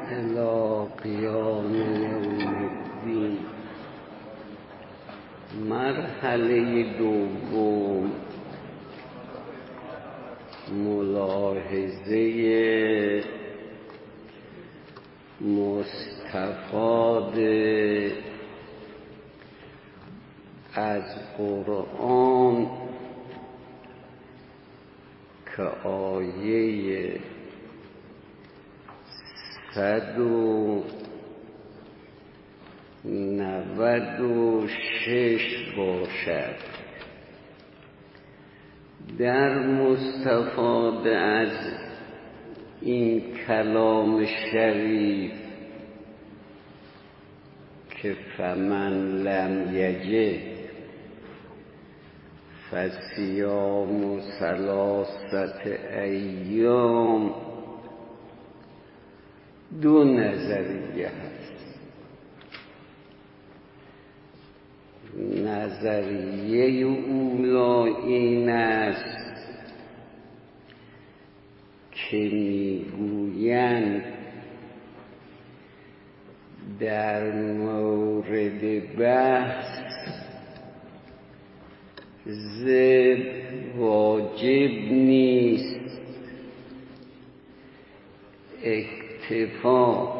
الی قیام یوم الدین. مرحله دوم، ملاحظه مستفاد از قرآن که آیه 196 باشد. در مستفاد از این کلام شریف که فمن لم یجد فصیام 3 ایام، دو نظریه هست. نظریه اولا این است که میگویند در مورد بحث ذبح واجب نیست، اکتفا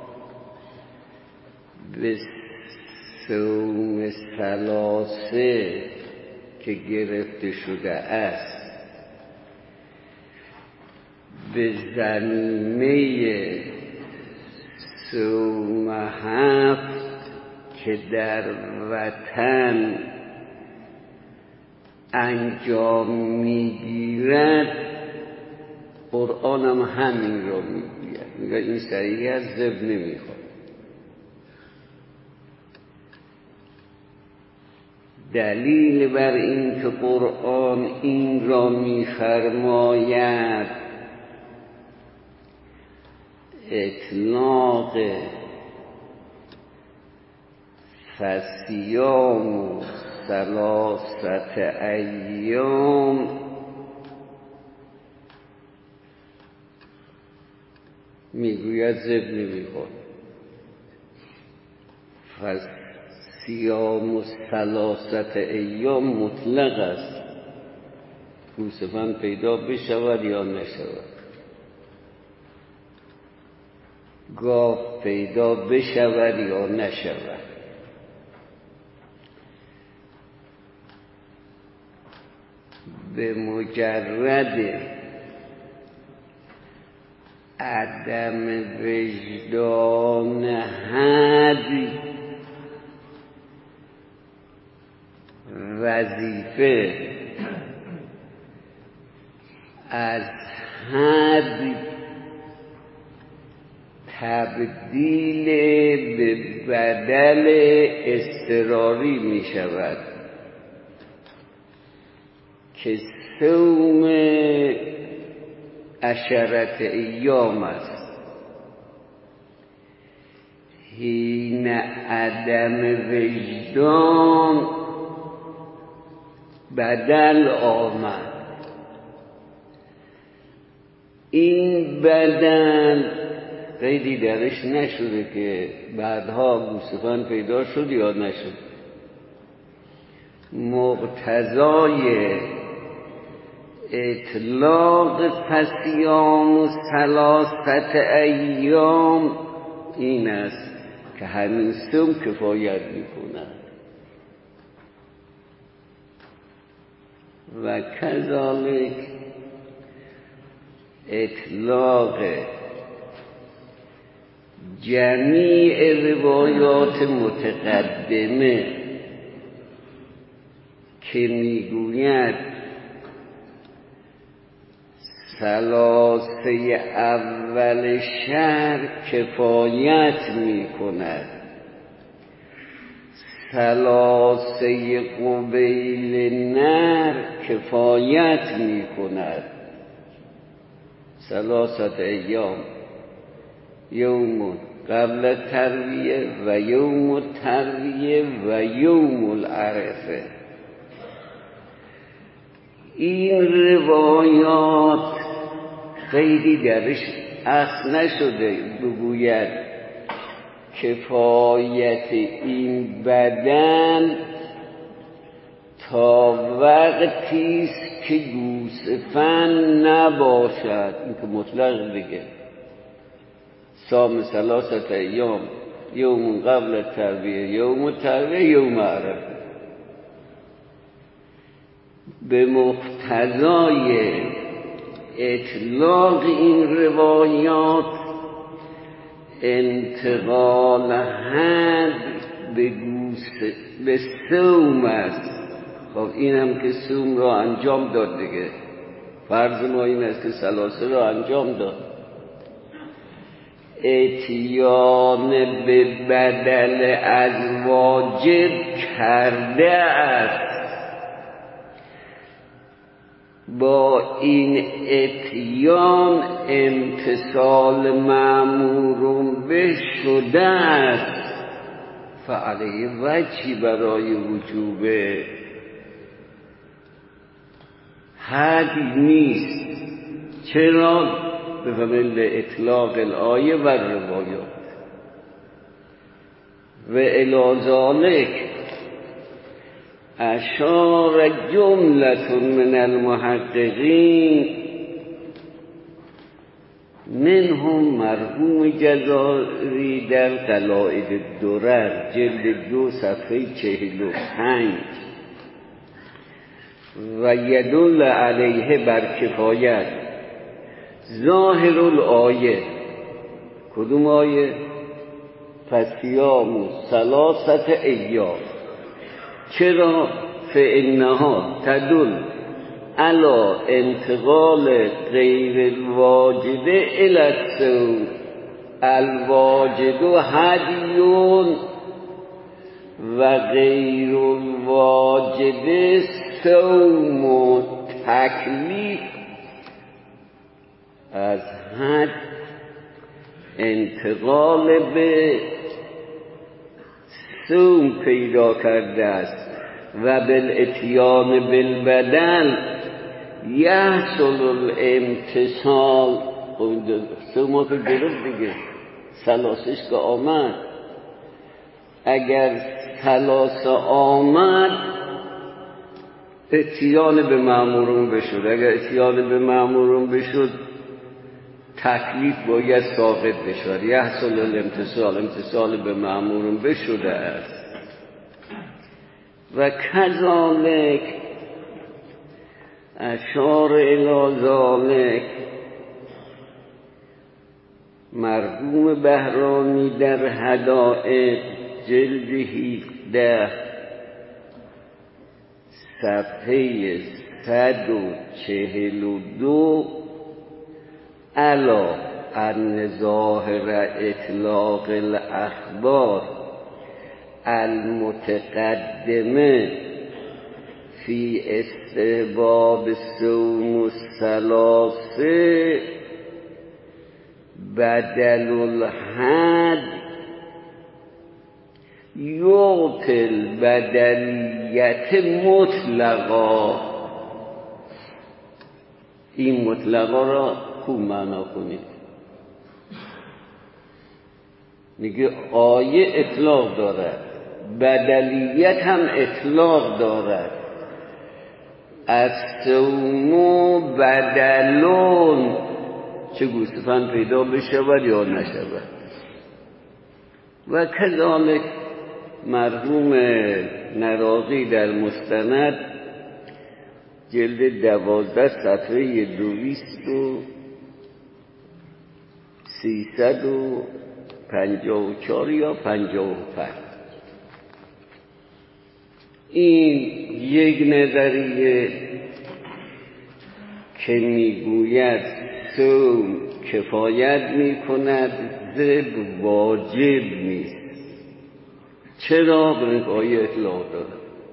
به صوم 3 که گرفته شده است به ضمیمه صوم 7 که در وطن انجام میگیرد، قرآن هم همین را میگوید. میگه این صحیح از ذبح نمیخواد. دلیل بر این که قرآن این را میفرماید اطلاق فصیام 3 ایام میگوید ذبح نمیخواد. فصیام 3 ایام مطلق است، گوسفند پیدا بشود یا نشود، گاو پیدا بشود یا نشود. به مجرد عدم وجدان حد وظیفه از حد تبدیل به بدل اضطراری می شود که صوم 10 ایام است. حین عدم وجدان بدل آمد. این بدل قیدی درش نشده که بعدها گوسفند پیدا شد یا نشد. مقتضای اطلاق فصیام 3 ایام این است که همین صوم کفایت میکند. و کذالک اطلاق جمیع روایات متقدمه که میگوید 3 اول شهر کفایت میکند، 3 قبیل نر کفایت میکند. 3 ایام، یوم قبل الترویه و یوم الترویه و یوم العرفه. این روایات قیدی درش اخذ نشده بگوید کفایت این بدن تا وقتی است که گوسفند نباشد. این که مطلق دیگه. صام ثلاثه ایام، یوم قبل الترویه، یوم الترویه، یوم عرفه. به مقتضای اطلاق این روایات انتقال حد به صوم است. خب اینم که صوم را انجام داد دیگه. فرض ما این است که ثلاثه را انجام داد. اتیان به بدل از واجب کرده است. با این اتیان امتثال مأمور به شده است. فعلیه وجهی برای وجوب حد نیست. چرا؟ به فضل اطلاق الآیه و روایات. و الی ذلک اشار جملة من المحققین منهم مرحوم جزاری در قلائد الدرر جلد 2 صفحه 45 و یدل علیه بر کفایت ظاهر الآیه. کدوم آیه؟ فصیام ثلاثه ایام. چرا؟ فإنها تدل علی انتقال غیر الواجد الی الصوم. الواجد هدی و غیر الواجد صوم و تکلیف. از حد انتقال به صوم پیدا کرده است و بالاتیان بالبدن یحصل الامتصال. صوم که گرفت دیگه، ثلاثش که آمد. اگر ثلاثه آمد اتیان به مأمورون بشد. اگر اتیان به مأمورون بشد تکلیف باید ساقط بشود. یحصل الامتصال، امتصال به مأمورون بشده است. و کذالک اشار الی ذلک مرحوم بهرانی در هدایق جلد 17 صفحه 142 علا ان ظاهر اطلاق الاخبار المتقدمه فی استحباب صوم الثلاثه بدل الحد یعطی البدلیت مطلقا. این مطلقا را خوب معنا کنید. میگه آیه اطلاق دارد، بدلیت هم اطلاق دارد. از صوم بدلون، چه گوسفند پیدا بشود یا نشود. و کذالک مرحوم نراقی در مستند جلد 12 صفحه 354 یا 55. این یک نظریه که میگوید صوم کفایت میکند، ضد واجب نیست. چرا؟ به آیه اطلاق داره،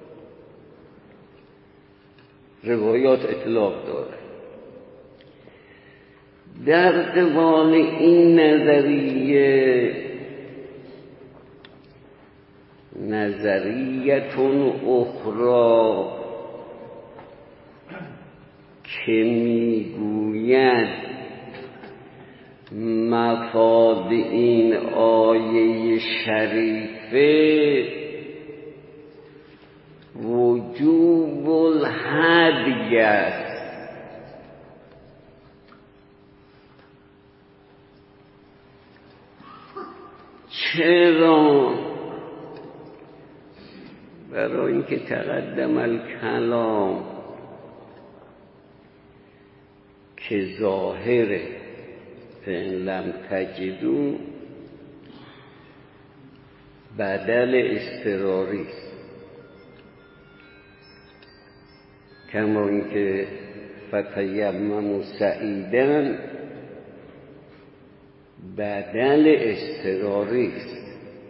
روایات اطلاق داره. در قبال این نظریتون اخرى که میگوید مفاد این آیه شریفه وجوب الهدی است. چرا؟ برای اینکه تقدم الکلام که ظاهره فإن لم تجدوا بدل اضطراری است، کما اینکه فتیمموا صعیدا بدل اضطراری است.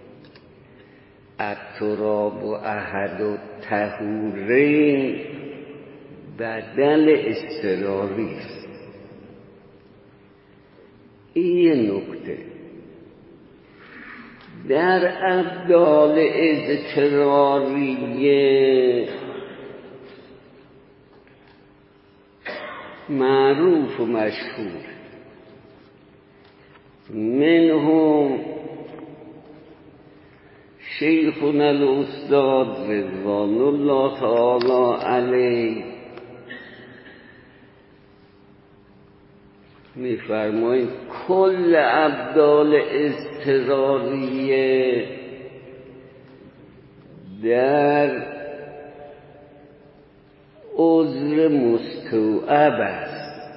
التراب احد الطهورین بدل اضطراری است. این نکته در ابدال اضطراریه معروف و مشهور. منهم شیخنا الاستاد رضوان الله تعالی علیه می‌فرمایند کل ابدال اضطراریه در عذر مستوعب است،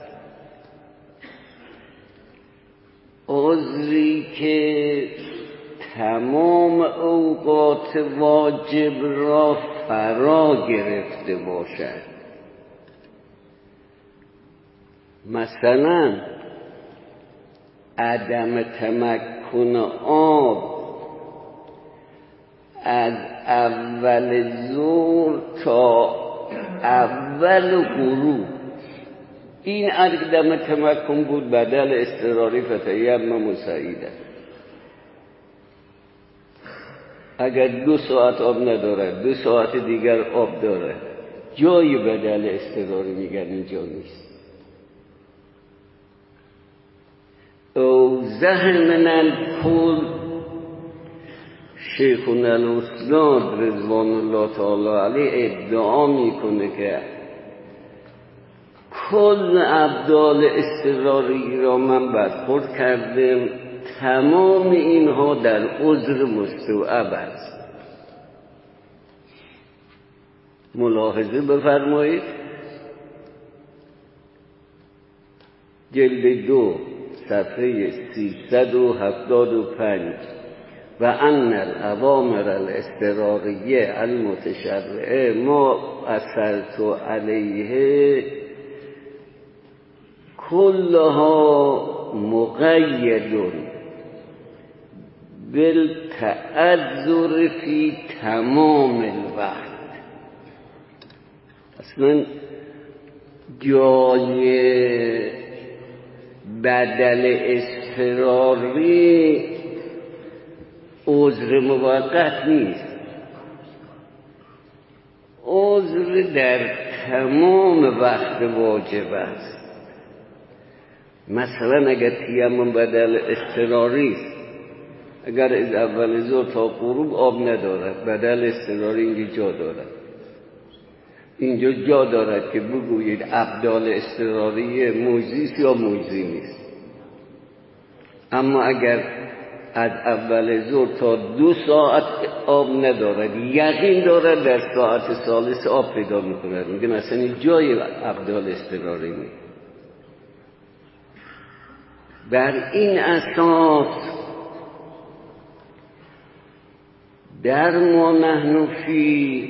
عذری که تمام اوقات واجب را فرا گرفته باشد. مثلا عدم تمکن آب از اول ظهر تا اول غروب، این عدم تمکن بود بدل اضطراری فتیمموا صعیدا. اگر 2 ساعت آب نداره 2 ساعت دیگر آب داره، جای بدل اضطراری میگن اینجا نیست. اوضح من الکل شیخنا الاستاد رضوان الله تعالی علیه ادعا میکنه که کل ابدال اضطراری را من برخورد کردم، تمام اینها در عذر مستوعب است. ملاحظه بفرمایید جلد 2 صفحه 375 و ان الاوامر الاضطراریه المتشرعه ما اثرت علیه كلها مقید بالتعذر فی تمام الوقت. اصلا جای بدل اضطراری عذر موقت نیست، عذر در تمام وقت واجب است. مثلا اگر تیمم بدل اضطراری است، اگر از اول ظهر تا غروب آب ندارد، بدل اضطراری اینجا جا دارد. اینجا جا دارد که بگویید ابدال اضطراری مجزی است یا مجزی نیست. اما اگر از اول ظهر تا 2 ساعت آب ندارد، یقین دارد در ساعت ثالث آب پیدا میکند، میگه مثلا این جای ابدال اضطراری نیست. بر این اساس در ما نحن فی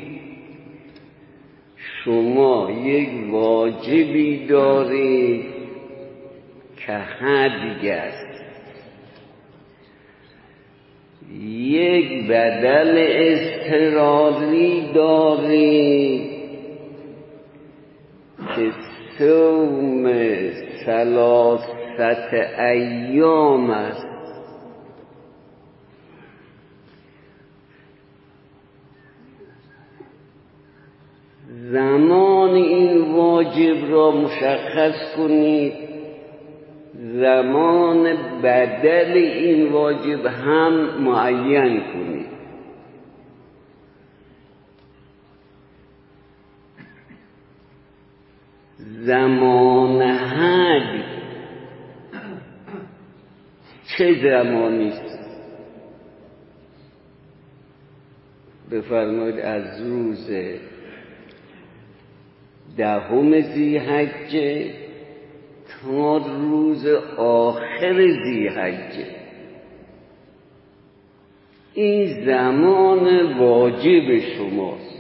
شما یک واجبی دارید که هدی است، یک بدل اضطراری دارید که صوم 3 ایام است. زمان این واجب را مشخص کنید زمان بدل این واجب هم معین کنید. زمان حد چه زمانی است؟ بفرمایید از روز 10 ذی‌حجه تا روز آخر ذی‌حجه. این زمان واجب شماست.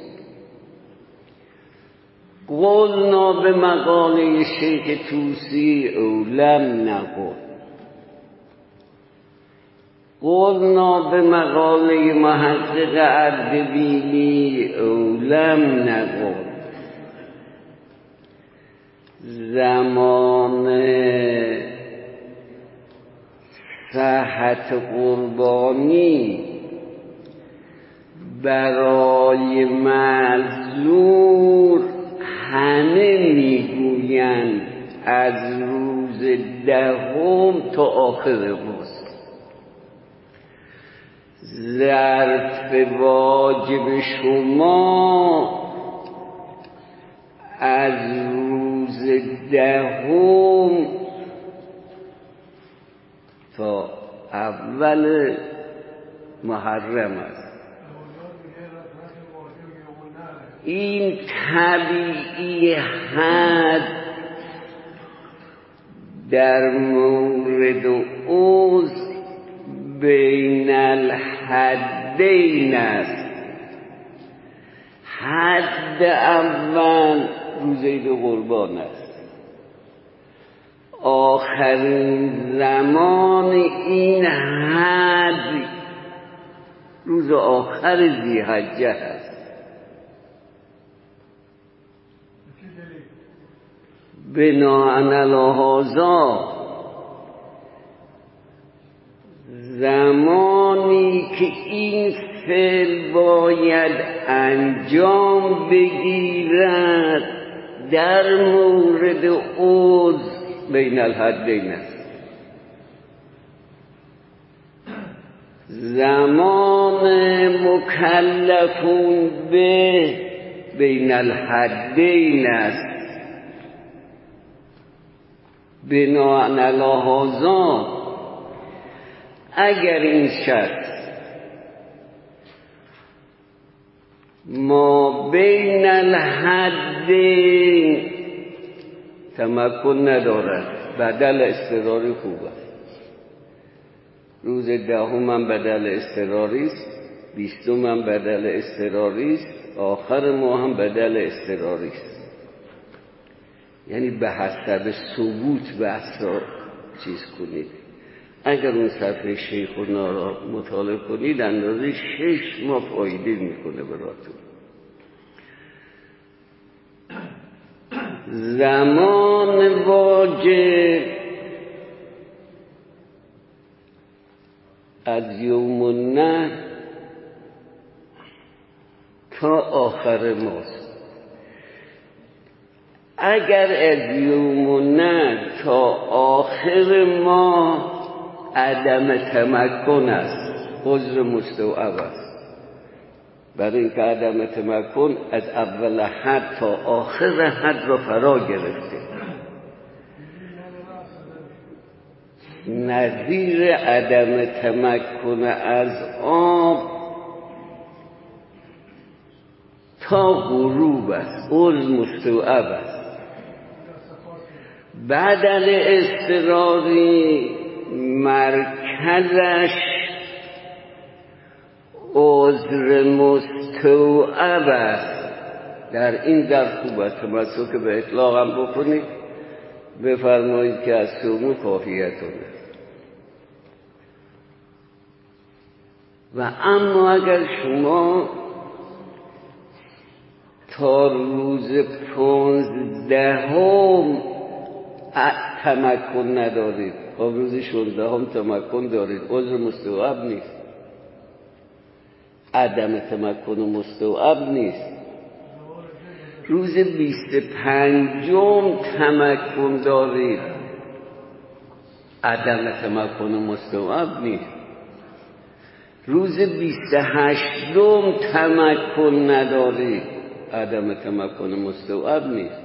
قلنا به مقاله شیخ طوسی او لم نقل، قلنا به مقاله محقق اردبیلی او لم نقل. زمان صحت قربانی برای معذور همه میگویند از روز 10 تا آخر روز. ظرف واجب شما از روز 10 تا اول محرم است. این طبیعی حد در مورد عذر بین الحدین است. حد اول روز عید قربان است. آخرین زمان این حد روز آخر ذی‌حجه است. بناءً علی هذا زمانی که این فعل باید انجام بگیرد در مورد عذر بین الحدین است. زمان مکلفون به بین الحدین است. بناءً علی هذا اگر این شخص ما بین الحدین تمکن ندارد، بدل اضطراری خوب است. روز 10 هم بدل اضطراری است، 20 هم بدل اضطراری است، آخر ماه هم بدل اضطراری است. یعنی به حسب ثبوت بحث را چیز کنید. اگر اون صفحه شیخونا را مطالعه کنید اندازه 6 ماه فایده میکنه براتون. زمان واجب از یوم النحر تا آخر ماست. اگر از یوم النحر تا آخر ماه عدم تمکن است، عذر مستوعب است. برای اینکه عدم تمکن از اول حد تا آخر حد را فرا گرفته. نظیر عدم تمکن از آب تا غروب است، عذر مستوعب است. بدل اضطراری مرکزش عذر مستوعب است. در این در خوب است تمسک به اطلاق هم بکنید، بفرمایید که از سومو کافیتونه. و اما اگر شما تا روز 15 تمکن ندارید، تا روز 16 تمکن دارید، عذر مستوعب نیست. عدم تمکن مستوعب نیست. روز 25 تمکن دارید، عدم تمکن مستوعب نیست. روز 28 تمکن نداری، عدم تمکن مستوعب نیست.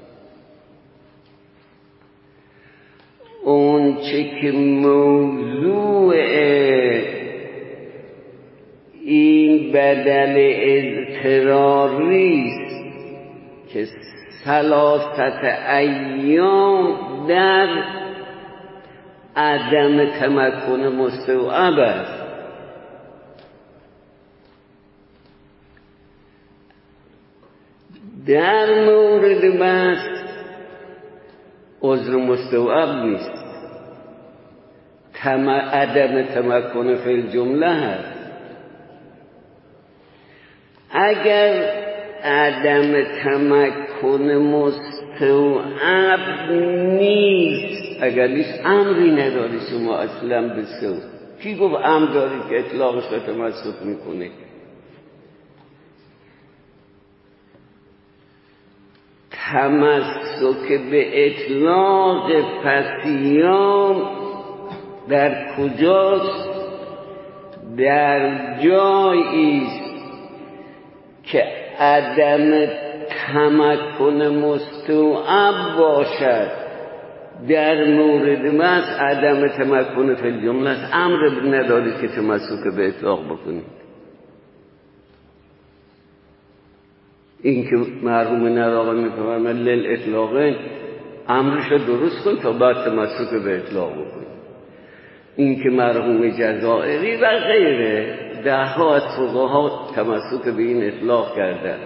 اون چه که موضوع این بدل اضطراری است که 3 ایام در عدم تمکن مستوعب است. در مورد بحث عذر مستوعب نیست، عدم تمکن فی الجمله هست. اگر عدم تمکن مستوعب نیست، اگر نیست امری نداری شما اصلا به سو. کی گفت امر داری که اطلاقش را تمسک میکنه؟ تمسک به اطلاق پسیام در کجاست؟ در جایی است که عدم تمکن مستوعب باشد. در مورد مس عدم تمکن فی الجمله است. امر ندارید که تمسک به اطلاق بکنید. این که مرحوم نراقه میفرماید للاطلاقین، امرش رو درست کن تا بعد تمسک به اطلاق بکنید. این که مرحوم جزائری و غیره ده ها از فقها تمسک به این اطلاق کردن.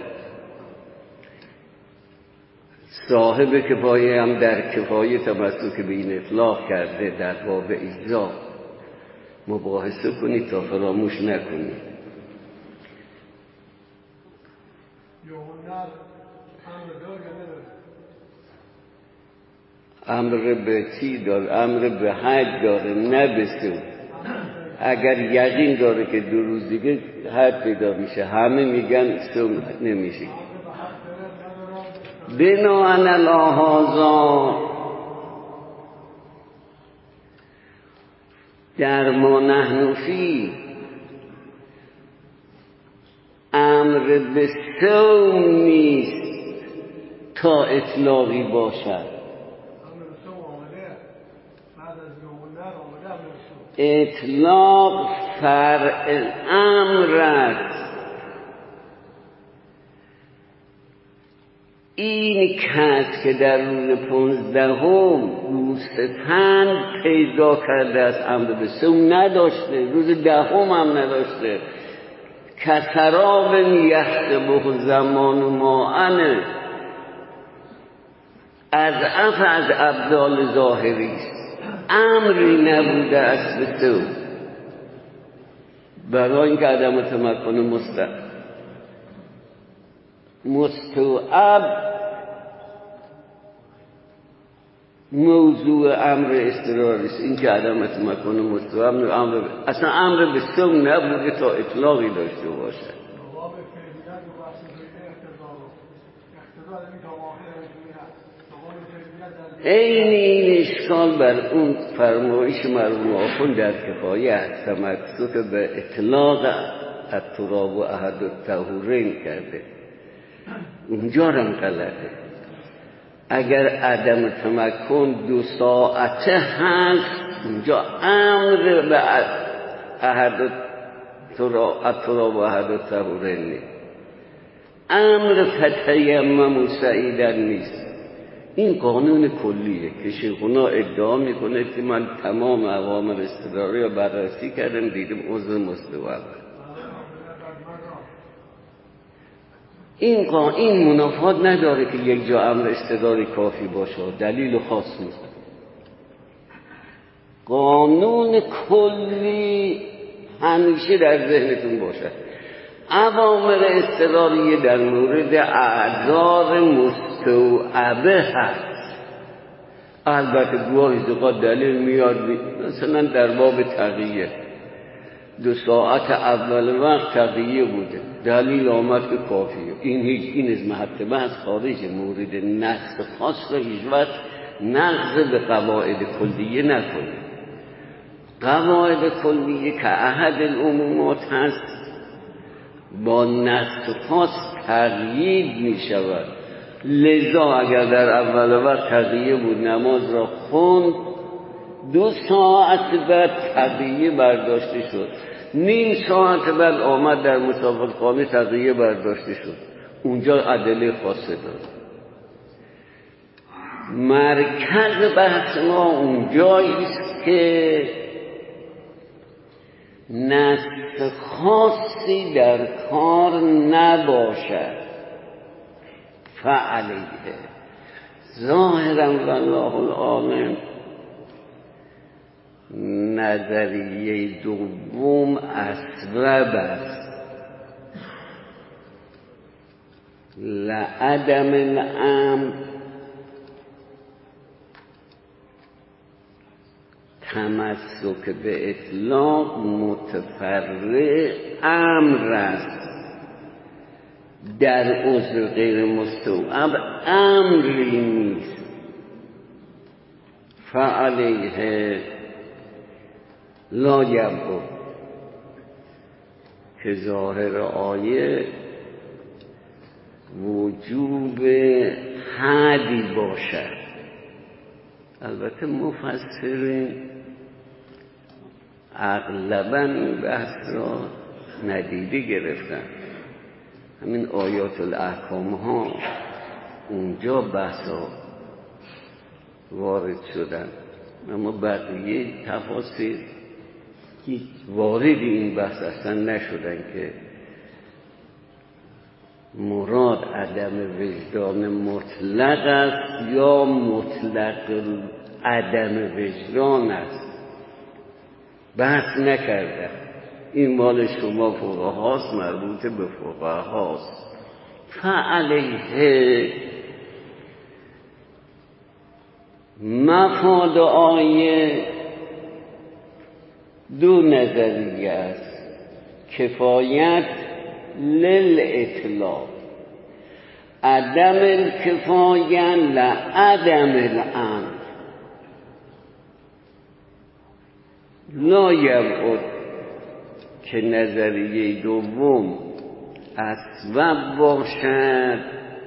صاحب کفایه هم در کفایه تمسک به این اطلاق کرده در باب اجزا. مباحثه کنید تا فراموش نکنید. امر به چی داره؟ امر به حج داره، نه به سو. اگر یقین داره که 2 روز دیگه حج پیدا میشه، همه میگن سو نمیشه. بناءً علی هذا در ما نحن فی امر به صوم نیست تا اطلاقی باشد. اطلاق فرع امر است. این کس که در روز 15 گوسفند پیدا کرده است امر به صوم نداشته، روز 10 هم نداشته. کسراب یحسبه زمان ماعنه از ابدال ظاهری است. امری نبوده است به تو برای اینکه عدم تمکن مستوعب موضوع امر اضطراری است. این که عدم تمکن مستوعب اصلا امر به صوم نبوده تا اطلاقی داشته باشد. این اشکال بر اون فرمایش مرحوم آخوند در کفایه است، تمسک به اطلاق التراب و احد الطهورین کرده. اونجا هم غلطه. اگر عدم تمکن 2 ساعته هست، اونجا امر به احد التراب و احد الطهورین نیست. امر فتیمم سعیدن نیست. این قانون کلیه که شیخونا ادعا میکنه که من تمام اوامر اضطراری رو بررسی کردم، دیدم عذر مستوعب. این منافات نداره که یک جا امر اضطراری کافی باشه، دلیل خاص نیست. قانون کلی همیشه در ذهنتون باشه. اوامر اضطراری در مورد اعذار مستوعبه هست. البته گاهی اوقات دلیل میاد، مثلا در باب تقیه 2 ساعت اول وقت تقیه بوده، دلیل آمد که کافیه. این از محط بحث خارجه، مورد نص خاص را هیچ وقت نقض به قواعد کلیه نکنه. قواعد کلیه که احد العمومات هست با نص خاص تقیید می شود. لذا اگر در اول وقت تقیه بود نماز را خوند، 2 ساعت بعد تقیه برداشته شد، نیم ساعت بعد آمد در مسافرخانه تقیه برداشته شد، اونجا ادله خاصه داره. مرکز بحث ما اونجایی است که نص خاصی در کار نباشد. فعلیه ظاهرا والله العالم نظریه دوم اصوب است. لعدم الامر تمسک به اطلاق متفرع امر است. در عذر غیر مستوعب امری نیست. فعلیه لا یبقى که ظاهر آیه وجوب حدی باشد. البته مفسرین اغلبا این بحث را ندیده گرفتن. همین آیات الاحکام ها اونجا بحثا وارد شدن، اما بقیه تفاسیر هیچ وارد این بحث اصلا نشدن که مراد عدم وجدان مطلق است یا مطلق عدم وجدان است. بحث نکردن. این مال شما فقهاست، مربوط به فقهاست. فعلیه مفاد آیه 2 نظریه است. کفایت للاطلاق، عدم الکفایه لعدم الامر. لا یبعد که نظریه دوم اصوب باشد.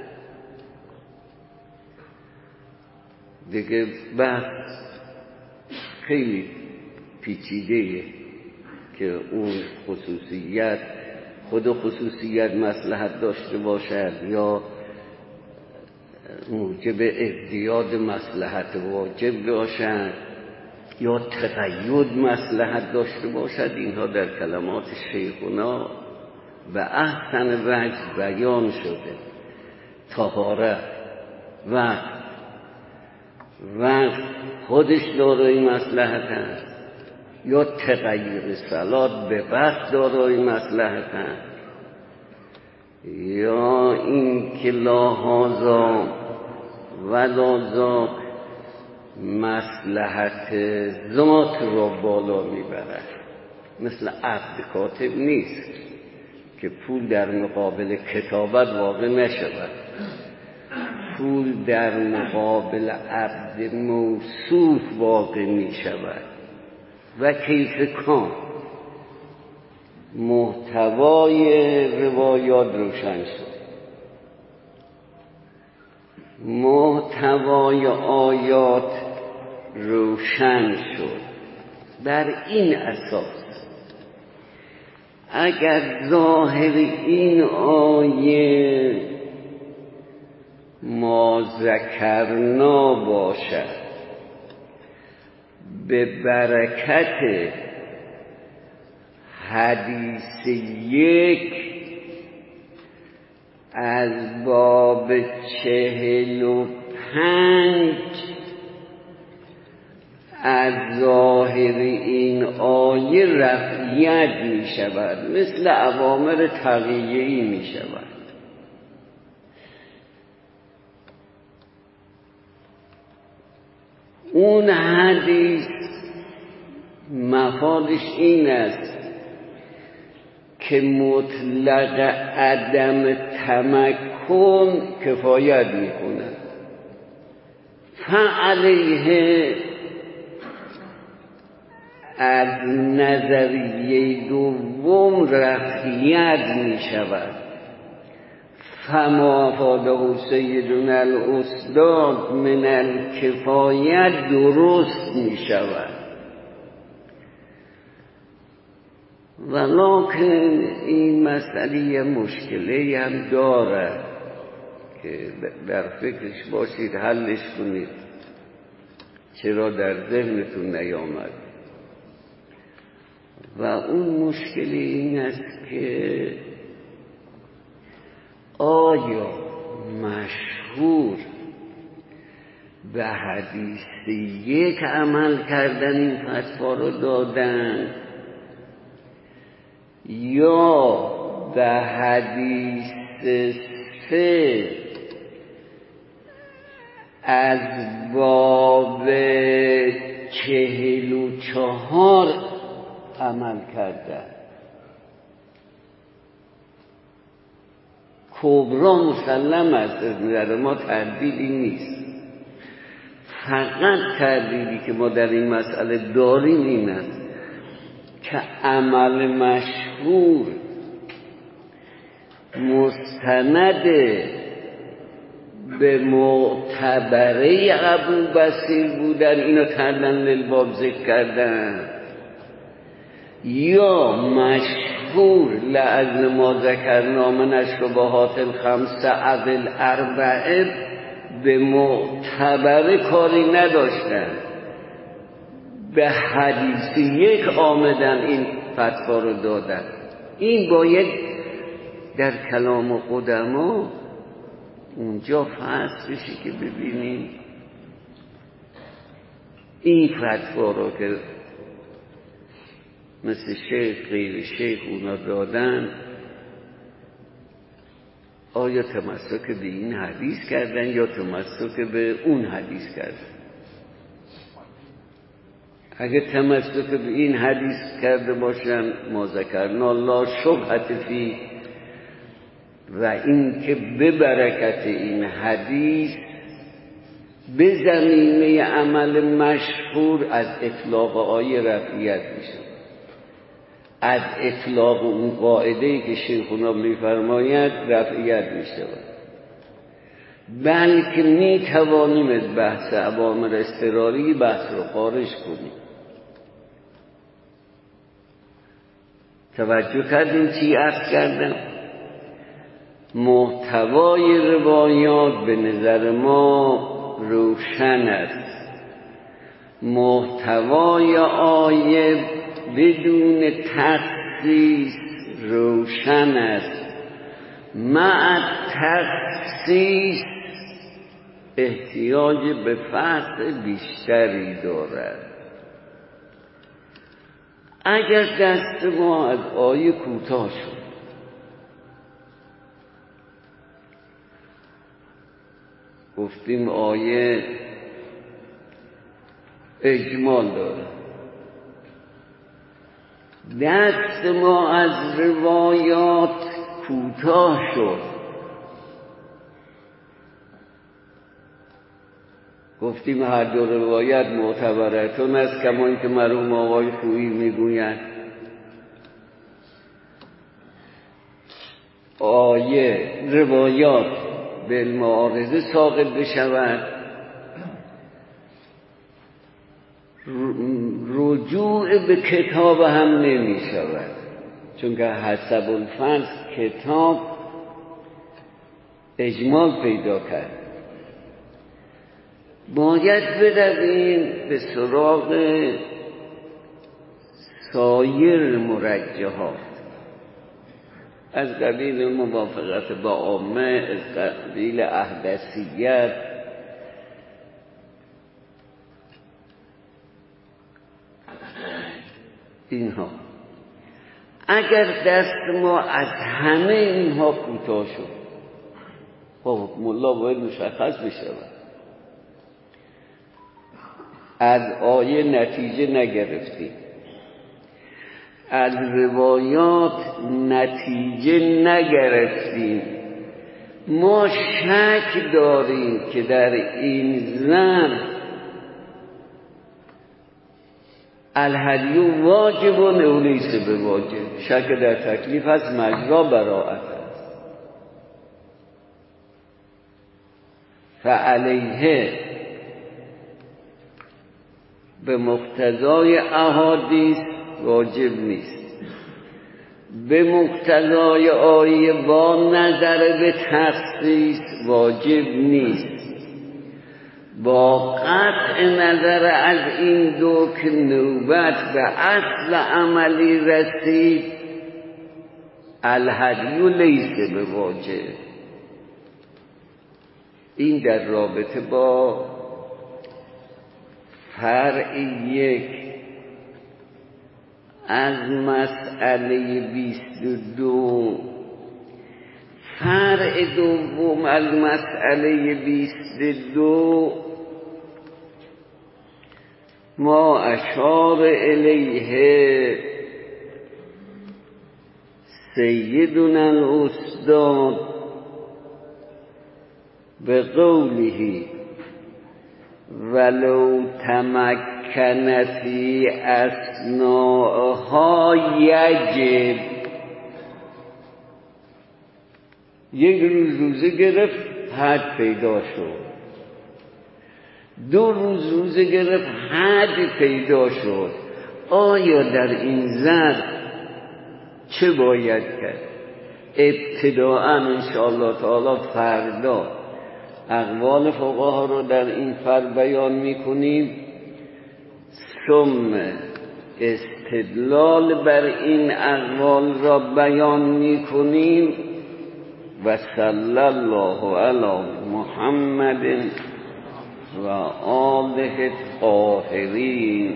دیگه بحث خیلی پیچیده‌ایه که اون خصوصیت، خود خصوصیت مصلحت داشته باشد یا موجب ازدیاد مصلحت واجب باشد یا تقید مصلحت داشته باشد. اینها در کلمات شیخونا به احسن وجه بیان شده. طهارت و خودش دارای مصلحت است یا تغییر صلات به وقت دارای مصلحت است یا این که لا هذا ولا ذاک مصلحت ذات را بالا میبرد. مثل عقد کاتب نیست که پول در مقابل کتابت واقع نشود. پول در مقابل عقد موصوف واقع می شود و کیف کان. محتوای روایات روشن شد، محتوای آیات روشن شد. بر این اساس اگر ظاهر این آیه ما ذکرنا باشد، به برکت حدیث 1 از باب 45 از ظاهر این آیه رفعیت می شود، مثل اوامر تقییه‌ای می شود. اون حدیث مفادش این است که مطلق عدم تمکن کفایت میکنه. فعلیه از نظریه دوم رفعیت می شود. فما افاده سیدنا الاستاد من الکفایت درست می شود. ولکن این مسئله مشکلی هم دارد که در فکرش باشید، حلش کنید. چرا در ذهنتون نیامد؟ و اون مشکل این است که آیا مشهور به حدیث یک عمل کردن این فتوا رو دادن یا به حدیث 3 از باب 44 عمل کردن؟ کبرا مسلم است، در ما تردیدی نیست. فقط تردیدی که ما در این مسئله داریم این است که عمل مشهور مستند به معتبره ابوبصیر بودن، اینو کردن للباب ذکر کردن، یا مشهور لعن ما ذکرنا من الشبهات الخمسه او الاربعه به معتبره کاری نداشتن، به حدیث یک آمدن این فتوا رو دادن. این باید در کلام قدما اونجا فحص بشه که ببینیم این فتوا رو که مثل شیخ غیر شیخ اونا دادن، آیا تمسک به این حدیث کردن یا تمسک به اون حدیث کردن؟ اگه تمسک به این حدیث کرده باشن ما ذکرنا لا شبهة فی، و این که به برکت این حدیث به زمینه عمل مشهور از اطلاق آیه رفعیت میشه، از اطلاق اون قاعده‌ای که شیخونا می‌فرماید رفعیت میشه، بلکه میتوانیم از بحث اوامر اضطراری بحث رو خارج کنیم. توجه کردیم چی عرض کردم؟ محتوای روایات به نظر ما روشن است، محتوای آیه بدون تخصیص روشن است، مع تخصیص احتیاج به فصل بیشتری دارد. اگر دست ما از آیه کوتاه شد، گفتیم آیه اجمال داره، دست ما از روایات کوتاه شد، گفتیم هر دو روایت معتبرتون است، کما اینکه مرحوم آقای خویی میگویند آیه روایات بالمعارضه ساقط بشود، رجوع به کتاب هم نمی شود، چون که حسب الفرض کتاب اجمال پیدا کرد. باید برویم به سراغ سایر مرجحات از قبیل موافقت با عامه، از قبیل احدثیت، اینها. اگر دست ما از همه اینها کوتاه شد، خب ملا باید مشخص بشود. از آیه نتیجه نگرفتیم، از روایات نتیجه نگرفتیم، ما شک داریم که در این ظرف الهدی واجب و لیس به واجب. شک در تکلیف هست، مجرا براءت است. فعلیه به مقتضای احادیث واجب نیست، به مقتضای آیه با نظر به تخصیص واجب نیست. با قطع نظر از این دو که نوبت به اصل عملی رسید، الهدی لیس به واجب. این در رابطه با فرع یک از مسئله 22. فرع دوم از مسئله 22 ما اشار الیه سیدنا الاستاد به قوله ولو تمکن فی اثناءها یجب. یک روز روزه گرفت، حد پیدا شد. 2 روز روزه گرفت، حد پیدا شد. آیا در این ظرف چه باید کرد؟ ابتداءً انشاءالله تعالی فردا اقوال فقها رو در این فرد بیان میکنیم، ثم استدلال بر این اقوال را بیان میکنیم. و صلی الله علی محمد و آله الطاهرین.